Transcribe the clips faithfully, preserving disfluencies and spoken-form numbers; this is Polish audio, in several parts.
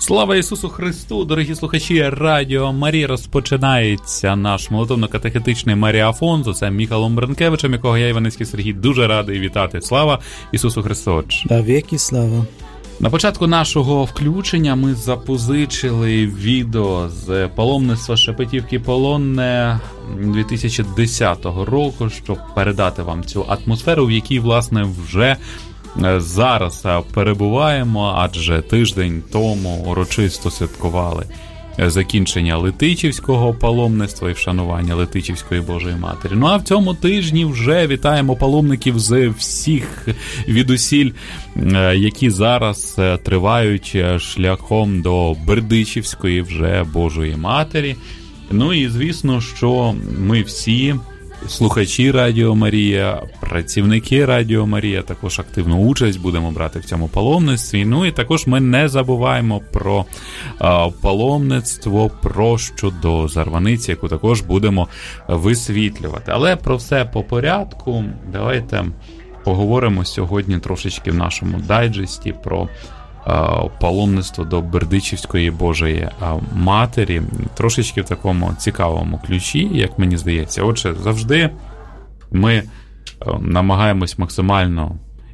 Слава Ісусу Христу, дорогі слухачі Радіо Марія. Розпочинається наш молитовно-катехетичний маріафон з отцем Міхалом Бренкевичем, якого я, Іваницький Сергій, дуже радий вітати. Слава Ісусу Христу! Та віки слава! На початку нашого включення ми запозичили відео з паломництва Шепетівки Полонне дві тисячі десятого року, щоб передати вам цю атмосферу, в якій, власне, вже зараз перебуваємо, адже тиждень тому урочисто святкували закінчення Летичівського паломництва і вшанування Летичівської Божої Матері. Ну а в цьому тижні вже вітаємо паломників з всіх відусіль, які зараз тривають шляхом до Бердичівської вже Божої Матері. Ну і звісно, що ми всі, слухачі Радіо Марія, працівники Радіо Марія, також активну участь будемо брати в цьому паломництві. Ну і також ми не забуваємо про а, паломництво прощу до Зарваниці, яку також будемо висвітлювати. Але про все по порядку. Давайте поговоримо сьогодні трошечки в нашому дайджесті про паломництво до Бердичівської Божої Матері, трошечки в такому цікавому ключі, як мені здається. Отже, завжди ми намагаємось максимально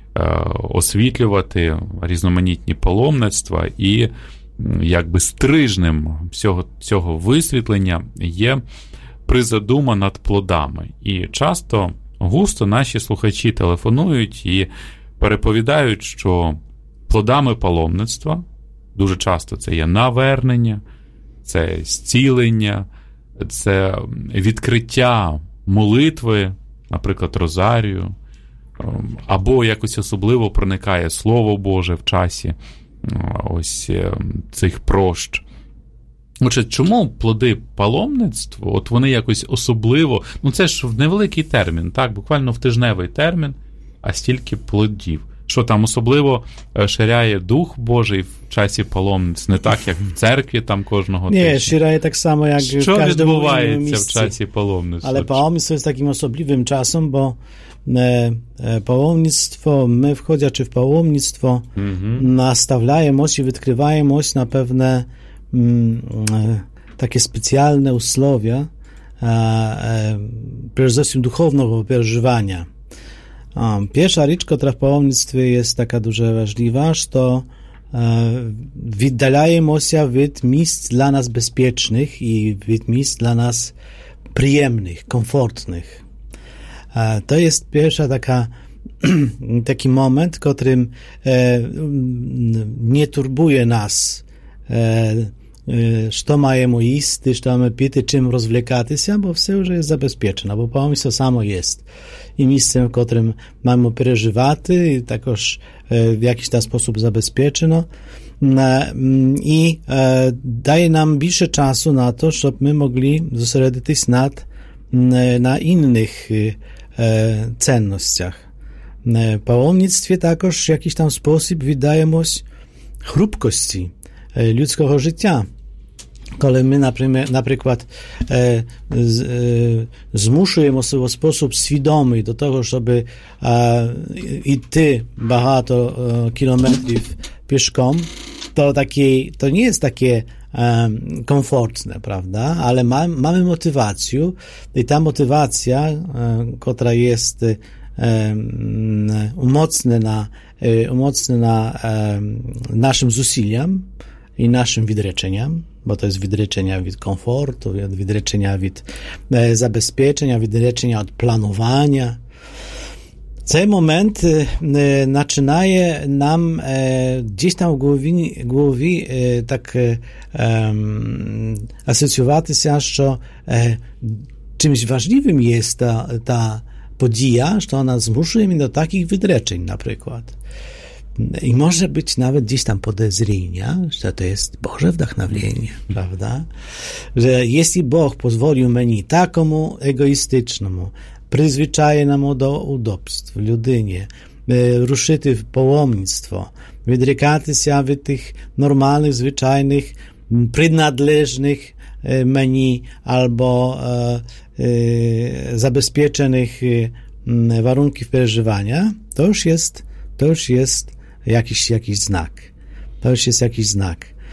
освітлювати різноманітні паломництва, і якби стрижнем всього цього висвітлення є призадума над плодами. І часто, густо наші слухачі телефонують і переповідають, що плодами паломництва дуже часто це є навернення, це зцілення, це відкриття молитви, наприклад, розарію, або якось особливо проникає Слово Боже в часі ось цих прощ. Отже, чому плоди паломництва, от вони якось особливо, ну це ж в невеликий термін, так, буквально в тижневий термін, а стільки плодів. Що там особливо ширяє Дух Божий в часі паломниць, не так, як в церкві там кожного тижня? Nie, ширяє так само, як що в кожному відбувається місці. В часі паломництва? Але паломництво jest takim osobliwym czasem, bo e, pałomnictwo, my wchodząc w pałomnictwo, mm-hmm. nastawiamy się i wykrywaємо na pewne mm, e, takie specjalne usłowia, e, e, przede wszystkim duchownego przeżywania. Pierwsza rzecz, która w pałomnictwie jest taka дуже ważliwa, że to віддаляємо się od miejsc dla nas bezpiecznych i od miejsc dla nas przyjemnych, komfortnych. To jest pierwsza taka taki moment, w którym nie turbuje nas, що маємо їсти, що маємо піти, чим розвлікатися, бо все вже є забезпечено, бо паломництво само є. І місцем, в котрим маємо переживати, і також в якийсь там спосіб забезпечено. І дає нам більше часу на то, щоб ми могли зосередитись над, на innych цінностях. В паломництві також в якийсь там спосіб віддаємось хрупкості ludzkiego życia. Коли ми, наприклад, змушуємо себе в спосіб свідомий до того, щоб йти багато кілометрів пішком, to, takie, to nie jest takie um, komfortne, prawda? Ale ma, mamy motywację i ta motywacja, um, która jest um, umocnena, umocnena um, naszym zусиллям i naszym відреченням, bo to jest відречення від komfortu, відречення від e, zabezpieczenia, відречення od planowania. Цей момент e, zaczynaje nam e, gdzieś tam w głowie, głowie e, tak e, um, asocjowatyся, że e, czymś ważliwym jest ta, ta podія, że ona zmuszuje mnie do takich wydreczeń na przykład. I może być nawet gdzieś tam podezrzenia, że to jest Boże wdохновение, prawda? Że jeśli Bóg pozwolił mnie takomu egoistycznemu, przyzwyczajenemu do udobstw ludynie, ruszyty w pałomnictwo, wydrykać się od tych normalnych, zwyczajnych, przynależnych mnie albo e, e, zabezpieczonych e, warunków przeżywania, to już jest, to już jest jakiś, jakiś znak. To już jest jakiś znak.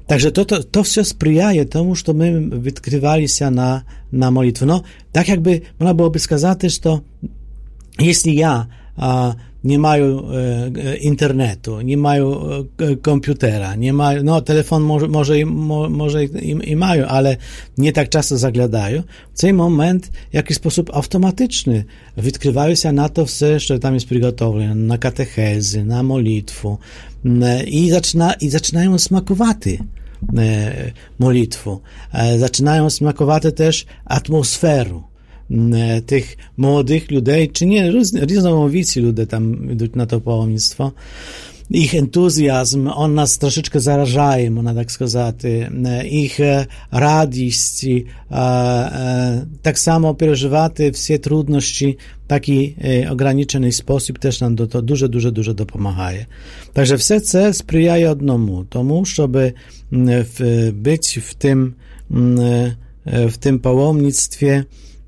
Także to, to, to все sprzyja temu, że my odkrywali się na, na modlitwę. No, tak jakby, można byłoby сказати, że jeśli ja a, nie mają e, internetu, nie mają e, komputera, nie mają, no telefon może, może, mo, może i, i mają, ale nie tak często zaglądają. W ten moment w jakiś sposób automatyczny odkrywają się na to wszystko, że tam jest przygotowane, na katechezy, na modlitwę i, zaczyna, i zaczynają smakowaty e, modlitwu. E, zaczynają smakowaty też atmosferu tych młodych ludzi, czy nie, różnomowici ludzie tam idą na to pałomnictwo. Ich entuzjazm, on nas troszeczkę zarażaje, można tak сказати. Ich radość, tak samo przeżywaty wszystkie trudności w taki ograniczony sposób też nam to dużo, dużo, dużo dopomaga. Także все це sprzyja одному, тому, żeby być w tym w tym pałomnictwie,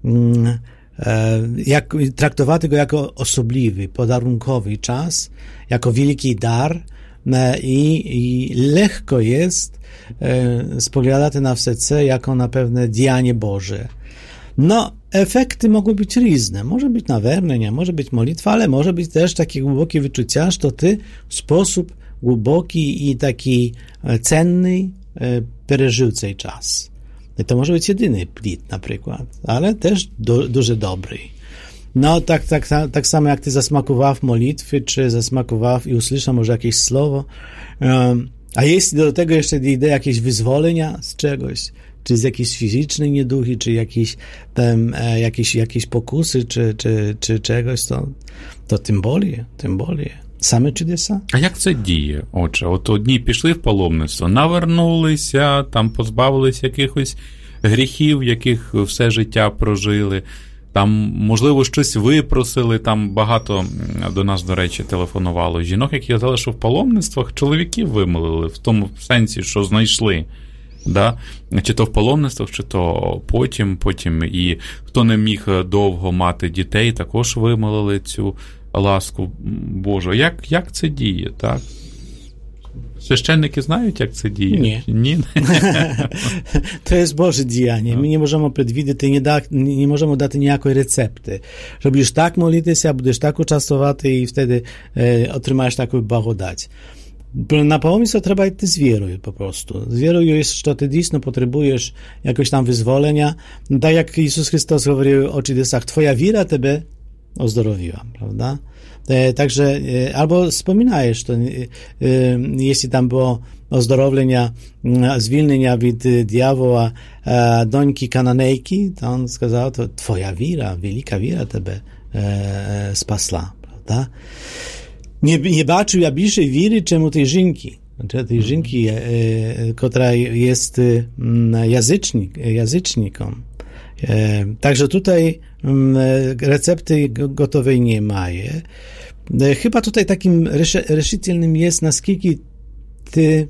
jak, traktować go jako osobliwy, podarunkowy czas, jako wielki dar i, i lekko jest spoglądać na wszystko jako na pewne działanie Boże. No, efekty mogą być różne. Może być nawernienie, może być modlitwa, ale może być też takie głębokie wyczucia, że ty w sposób głęboki i taki cenny przeżył ten czas. I to może być jedyny plit na przykład, ale też du, duży dobry. No, tak, tak, tak samo jak ty zasmakował modlitwy, czy zasmakował i usłyszał może jakieś słowo, um, a jeśli do tego jeszcze idzie jakieś wyzwolenia z czegoś, czy z jakiejś fizycznej nieduchy, czy jakieś, tam, e, jakieś, jakieś pokusy, czy, czy, czy czegoś, to, to tym boli, tym boli. Саме чудеса. А як це діє? Отже, от одні пішли в паломництво, навернулися, там позбавились якихось гріхів, яких все життя прожили, там, можливо, щось випросили, там багато до нас, до речі, телефонувало жінок, які казали, що в паломництвах чоловіків вимолили, в тому сенсі, що знайшли. Да? Чи то в паломництвах, чи то потім, потім і хто не міг довго мати дітей, також вимолили цю ласку Божу. Як, як це діє, так? Священники знають, jak це діє? Ні. Ні? To jest Boże działanie. My nie możemy przewidzieć, nie, da, nie możemy dać ніякої recepty. Że będziesz tak modlić się, będziesz tak uczestniczyć i wtedy e, otrzymasz taką благодать. Na pałomnictwo trzeba iść z wierą po prostu. Z wierą jest, że ty dійсно potrzebujesz jakoś tam wyzwolenia. Tak jak Jezus Chrystus mówił o czudesach, twoja wiara ciebie ozdrowiła, prawda? E, także e, albo wspominajesz to, e, e, jeśli tam było ozdrowienia, zwolnienia od diabła e, dońki Kananejki, to on сказał, to twoja wiara, wielka wiara ciebie e, spasła, prawda? Nie, nie baczył ja bliżej wiry, czemu tej żynki, znaczy tej żynki, e, e, która jest e, jazycznik, jazycznikom. E, także tutaj recepty gotowej nie ma. Chyba tutaj takim решительnym jest, naskільки ty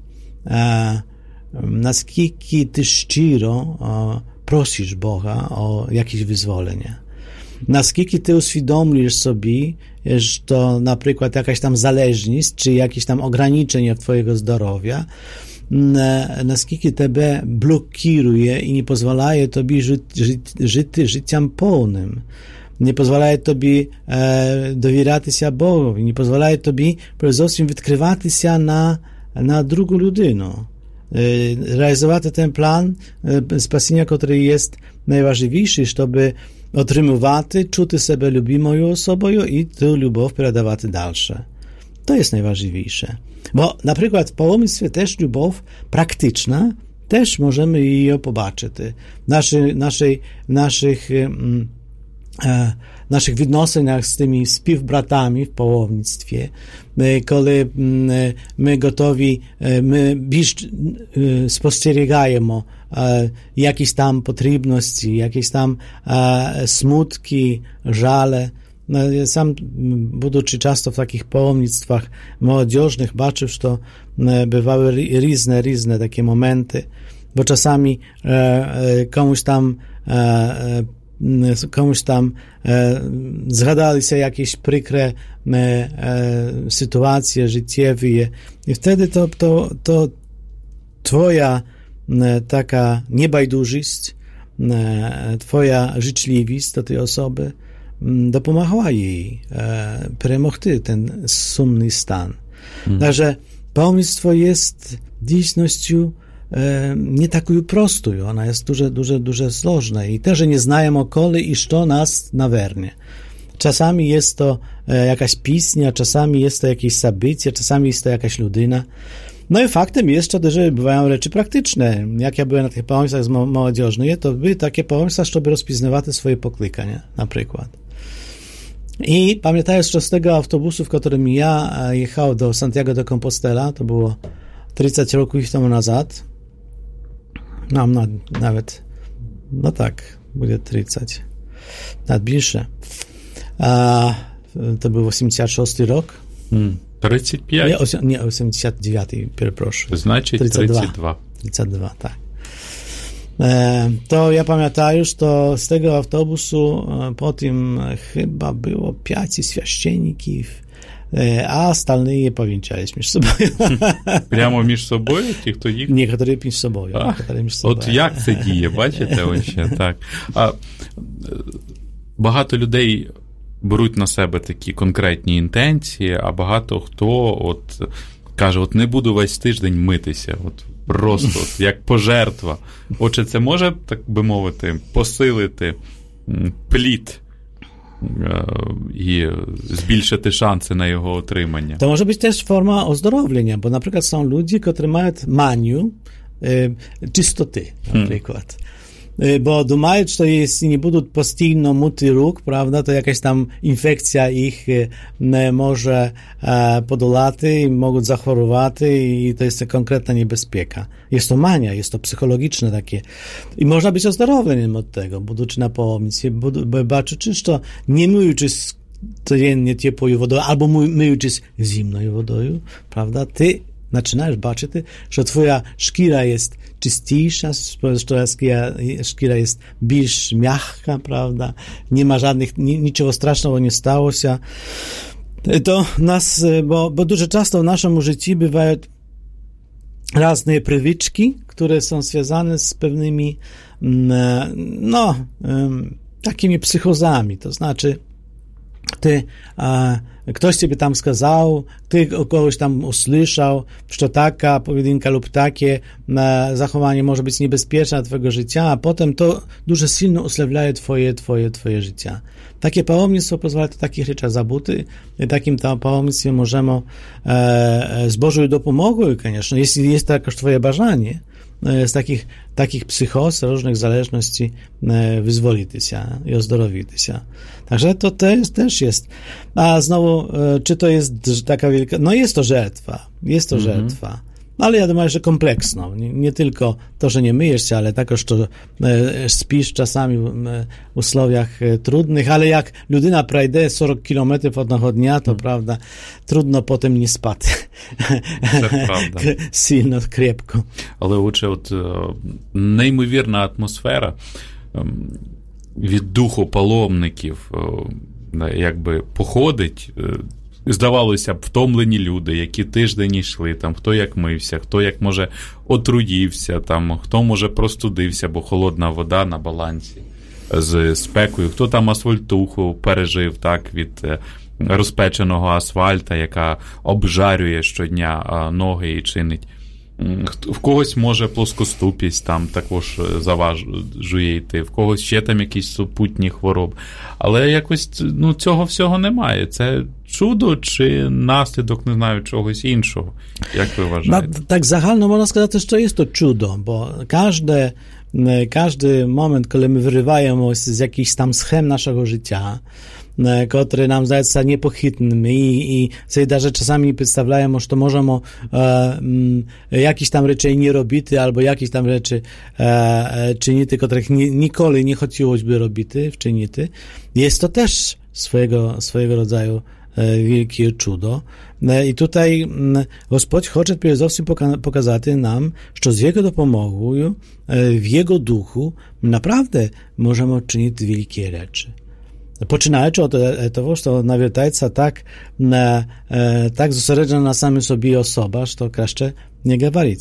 naskільки ty szcziro prosisz Boga o jakieś wyzwolenie. Naskільки ty uświadomisz sobie, że to na przykład jakaś tam zależność, czy jakieś tam ograniczenie twojego zdrowia, naskільки тебе blokuje i nie pozwalaje tobie żyć, żyć życiem pełnym, nie pozwalaje tobie e, dowierać się Bogowi, nie pozwalaje tobie przede wszystkim odkrywać się na, na drugą ludzinę, e, realizować ten plan e, spasienia, który jest najważniejszy, żeby otrzymywać, czuć siebie lubimą osobą i tę любов передавать dalsze. To jest najważniejsze. Bo na przykład w pałomnictwie też любов praktyczna, też możemy jej pobaczyć. Naszy, naszej, naszych, e, naszych відносинах z tymi spівbratami w pałomnictwie, kiedy my gotowi, my bільш spostrzegaємо jakieś tam potrzebności, jakieś tam smutki, żale. Sam, будучи часто w takich pałomnictwach młodzieżnych, baczył, że bywały różne, różne takie momenty, bo czasami e, komuś tam e, komuś tam e, zgadali się jakieś przykre e, sytuacje życiowe i wtedy to, to, to twoja taka niebajdużyść, twoja życzliwość do tej osoby dopomagała jej перемогти ten sumny stan. Hmm. Także pomysł jest dziśnością nie taką prostą, ona jest dużo, dużo, dużo złożna i też nie znają okoli i co nas nawernie. Czasami jest to jakaś pisnia, czasami jest to jakieś sabycie, czasami jest to jakaś ludyna. No i faktem jest, że bywają rzeczy praktyczne. Jak ja byłem na tych pomysłach z młodzieżnych, to były takie pomysły, żeby rozpoznawać swoje poklykania, na przykład. I pamiętam, że z tego autobusu, w którym ja jechał do Santiago de Compostela, to było trzydzieści roków temu nazad, mam na, nawet, no tak, będzie trzydzieści, nawet bliższe. A, to był osiemdziesiąty szósty rok. Hmm. trzydzieści pięć? Nie, osi- nie osiemdziesiąty dziewiąty, przepraszam. Znaczy trzydzieści dwa. trzydzieści dwa, tak. E, to ja pamiętam już, to z tego autobusu e, po tym chyba było pięć święcenników, e, a остальные powieńczaliśmy między sobą. Прямо між собою? Ті, хто їх? Niektórzy między sobą. А, от як це діє, бачите, ось ще, так. А, багато людей беруть на себе такі конкретні інтенції, а багато хто от каже, от не буду весь тиждень митися, от просто от, як пожертва. Отже, це може, так би мовити, посилити плід i zwiększyć szanse na jego otrzymanie. To może być też forma ozdrowienia, bo na przykład są ludzie, którzy mają manię e, czystoty, na hmm. przykład. E, bo думають, że jeśli nie będą постійно myć rąk, prawda, to jakaś tam infekcja ich e, może e, podolać i mogą zachorować i to jest konkretna niebezpieka. Jest to mania, jest to psychologiczne takie. I można być ozdrowionym od tego, będąc na pomysł, bo baczyć, że nie myjąc codziennie ciepłą wodą, albo myjąc zimną wodą, prawda, ty zaczynasz baczyć, że twoja szkira jest czystejsza, że szkira jest bardziej miękka, prawda, nie ma żadnych, niczego strasznego nie stało się. To nas, bo, bo dużo często w naszym życiu bywają różne przywyczki, które są związane z pewnymi, no, takimi psychozami, to znaczy ty, a, ktoś ciebie tam skazał, ty o kogoś tam usłyszał, że taka pojedynka lub takie a, zachowanie może być niebezpieczne dla twojego życia, a potem to dużo silno usprawiedliwia twoje, twoje, twoje życie. Takie pałomnictwo pozwala to takich rzeczach zabuty i takim tam pałomnictwie możemy e, z Bożą dopomogą, koniecznie, jeśli jest to jakoś twoje bażanie, z takich, takich psychos, różnych zależności wyzwolić się i ozdrowić się. Także to też, też jest. A znowu, czy to jest taka wielka... No jest to żertwa. Jest to mm-hmm. żertwa. Ale ja думаю, że kompleksną. Nie, nie tylko to, że nie myjesz się, ale także, że e, spisz czasami w e, usłowiach e, trudnych, ale jak ludyna przejdzie czterdzieści kilometrów одного dnia, to mm. prawda, trudno potem nie spać. Silno, крепко. Але отже, от неймовірна атмосфера від духу паломників якби походить. Здавалося б, втомлені люди, які тиждень йшли, там, хто як мився, хто як, може, отруївся, там, хто, може, простудився, бо холодна вода на балансі з спекою, хто там асфальтуху пережив, так, від розпеченого асфальта, яка обжарює щодня ноги і чинить. В когось, може, плоскоступість там також заважує йти, в когось ще там якісь супутні хвороби. Але якось, ну, цього всього немає. Це чудо чи наслідок, не знаю, чогось іншого? Як ви вважаєте? No, tak zahalno można сказати, що jest to czudo, bo każdy, każdy moment, kiedy my wyrywamy z jakichś tam schem naszego życia, które nam zdają się niepochwytnym i, i sobie даже czasami przedstawiają, że to możemy e, jakieś tam rzeczy nie robić, albo jakieś tam rzeczy e, czynić, których ni, nigdy nie chciałoby robić, wczynić. Jest to też swojego, swojego rodzaju e, wielkie cudo. E, I tutaj m, Gospodź chce przede wszystkim poka- pokazać nam, że z Jego dopomogą, e, w Jego duchu naprawdę możemy czynić wielkie rzeczy. Починаючи od того, що навертається так, на, так зосереджена на самій собі особа, що краще не говорити.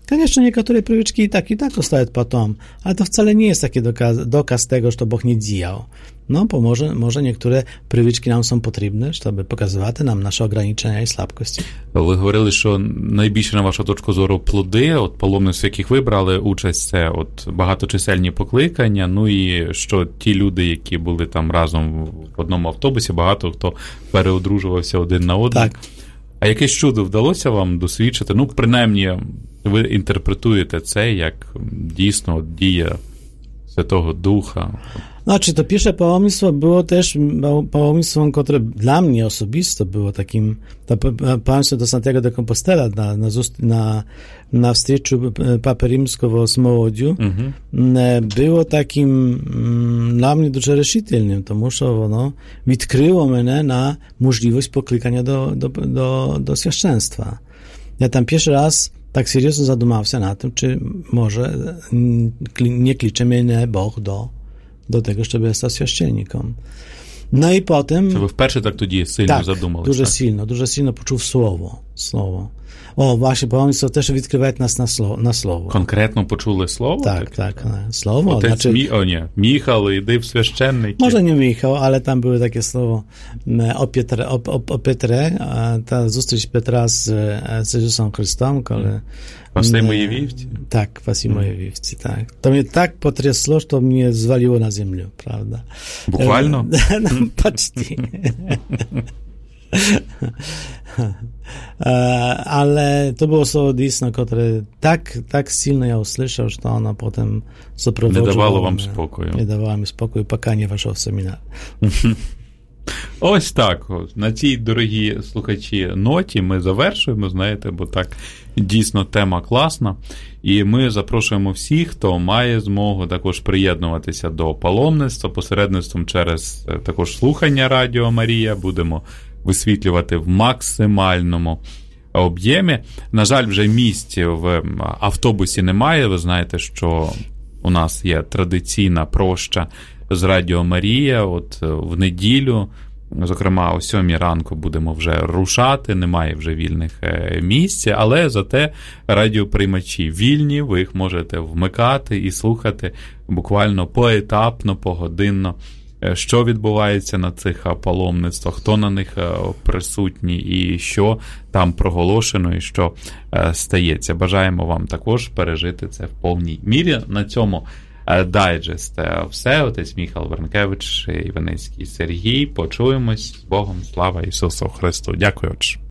Конечно, niektóre привычки i tak, i tak zostają potem, ale to wcale nie jest taki dokaz, dokaz tego, że Bóg nie działał. No, bo może, może niektóre привички nam są potrzebne, żeby pokazywać nam nasze ograniczenia i słabkości. Ви говорили, що найбільше, на вашу точку зору, плоди, от паломництв, в яких ви брали участь, це от багаточисельні покликання, ну і що ті люди, які були там разом в одному автобусі, багато хто переодружувався один на одного. Так. А якесь чудо вдалося вам досвідчити? Ну, принаймні, ви інтерпретуєте це як дійсно дія Святого Дуcha. Znaczy, to pierwsze pałomnictwo było też pałomnictwem, które dla mnie osobisto było takim, to pałomnictwo do Santiago de Compostela na, na, na, na встречу Папи Римского z молоддю, mhm. było takim dla mnie дуже решительним, тому що воно відкрило мене на можливість покликання до, до, до, до священstwa. Ja tam pierwszy raz tak серйозно задумався над тим, чи може nie klicze mnie Bóg do do tego, żeby stać święcennikiem. No i potem... Czy wy wперше tak тоді сильно tak, задумались? Дуже tak? сильно, дуже сильно почув слово. Слово. О, ваше паломництво теж відкриває нас на слово. На слово. Конкретно почули слово? Так, так, так. Слово. Отець znaczy, Мі... О, ні. Міхал, іди в священники. Może nie Michał, ale tam były takie słowo o Pietrze, o, o, o Pietrze, ta zустріч Петра з, з Ісусом Христом, коли... Паси мої вівці? Tak, pasi moje wівці, tak. To mnie tak potrясло, że mnie zwaliło na ziemię, prawda? Bukvalno? No, почти. Ale to było słowo dійсно, które tak, tak silno ja usłyszał, że ono potem zaprowadziło. Nie dawało wam spokoju. Nie dawało mi spokoju, покання вашого семінару. Ось так. На цій, дорогі слухачі, ноті ми завершуємо, знаєте, бо так дійсно тема класна. І ми запрошуємо всіх, хто має змогу також приєднуватися до паломництва, посередництвом через також слухання Радіо Марія. Будемо висвітлювати в максимальному об'ємі. На жаль, вже місць в автобусі немає. Ви знаєте, що у нас є традиційна проща з Радіо Марія. От в неділю, зокрема, о сьомій ранку будемо вже рушати, немає вже вільних місць, але зате радіоприймачі вільні, ви їх можете вмикати і слухати буквально поетапно, погодинно, що відбувається на цих паломництвах, хто на них присутній і що там проголошено і що стається. Бажаємо вам також пережити це в повній мірі. На цьому дайджест все. Отець Міхал Вернкевич, Іваницький Сергій. Почуємось. З Богом. Слава Ісусу Христу. Дякую, отче.